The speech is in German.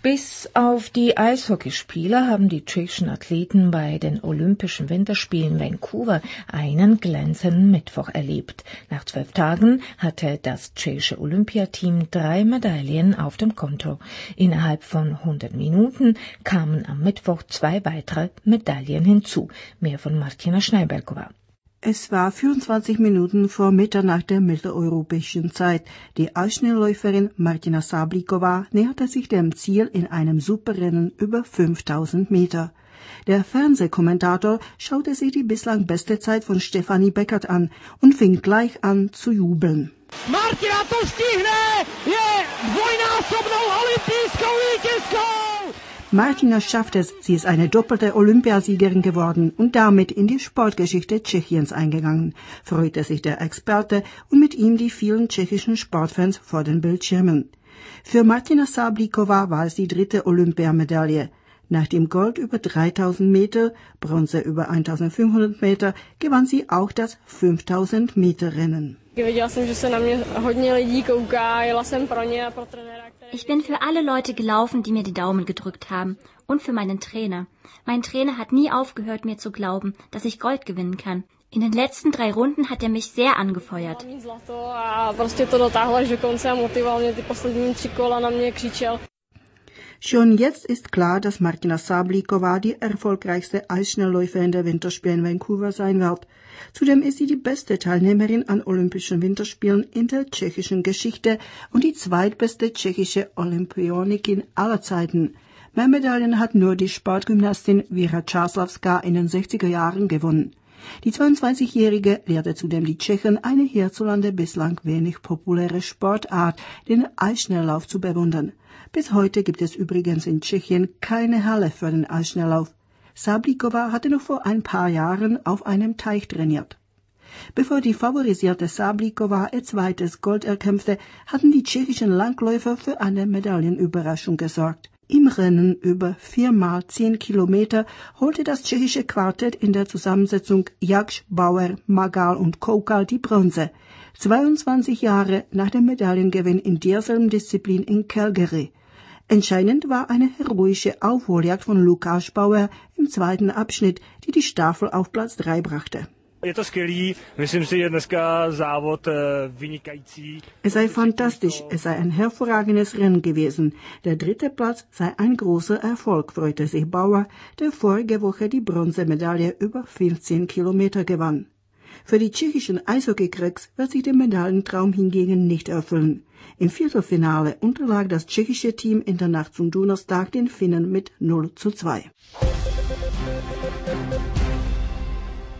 Bis auf die Eishockeyspieler haben die tschechischen Athleten bei den Olympischen Winterspielen Vancouver einen glänzenden Mittwoch erlebt. Nach 12 Tagen hatte das tschechische Olympiateam 3 Medaillen auf dem Konto. Innerhalb von 100 Minuten kamen am Mittwoch 2 weitere Medaillen hinzu. Mehr von Martina Schneiberkova. Es war 24 Minuten vor Mitternacht der mitteleuropäischen Zeit. Die Eisschnellläuferin Martina Sablikova näherte sich dem Ziel in einem Superrennen über 5000 Meter. Der Fernsehkommentator schaute sich die bislang beste Zeit von Stefanie Beckert an und fing gleich an zu jubeln. Martina to stihne! Je dvojnásobnou olympijskou vítězkou! Martina schafft es, sie ist eine doppelte Olympiasiegerin geworden und damit in die Sportgeschichte Tschechiens eingegangen, freute sich der Experte und mit ihm die vielen tschechischen Sportfans vor den Bildschirmen. Für Martina Sablikova war es die 3. Olympiamedaille. Nach dem Gold über 3000 Meter, Bronze über 1500 Meter, gewann sie auch das 5000 Meter Rennen. Ich bin für alle Leute gelaufen, die mir die Daumen gedrückt haben. Und für meinen Trainer. Mein Trainer hat nie aufgehört, mir zu glauben, dass ich Gold gewinnen kann. In den letzten 3 Runden hat er mich sehr angefeuert. Schon jetzt ist klar, dass Martina Sablikova die erfolgreichste Eisschnellläuferin der Winterspiele in Vancouver sein wird. Zudem ist sie die beste Teilnehmerin an Olympischen Winterspielen in der tschechischen Geschichte und die zweitbeste tschechische Olympionikin aller Zeiten. Mehr Medaillen hat nur die Sportgymnastin Věra Čáslavská in den 60er Jahren gewonnen. Die 22-Jährige lehrte zudem die Tschechen eine hierzulande bislang wenig populäre Sportart, den Eisschnelllauf, zu bewundern. Bis heute gibt es übrigens in Tschechien keine Halle für den Eisschnelllauf. Sablikova hatte noch vor ein paar Jahren auf einem Teich trainiert. Bevor die favorisierte Sablikova ihr zweites Gold erkämpfte, hatten die tschechischen Langläufer für eine Medaillenüberraschung gesorgt. Im Rennen über 4x10 Kilometer holte das tschechische Quartett in der Zusammensetzung Jaksch, Bauer, Magal und Koukal die Bronze. 22 Jahre nach dem Medaillengewinn in derselben Disziplin in Calgary. Entscheidend war eine heroische Aufholjagd von Lukáš Bauer im zweiten Abschnitt, die die Staffel auf Platz 3 brachte. Es sei fantastisch, es sei ein hervorragendes Rennen gewesen. Der 3. Platz sei ein großer Erfolg, freute sich Bauer, der vorige Woche die Bronzemedaille über 15 Kilometer gewann. Für die tschechischen Eishockey-Cracks wird sich der Medaillentraum hingegen nicht erfüllen. Im Viertelfinale unterlag das tschechische Team in der Nacht zum Donnerstag den Finnen mit 0:2.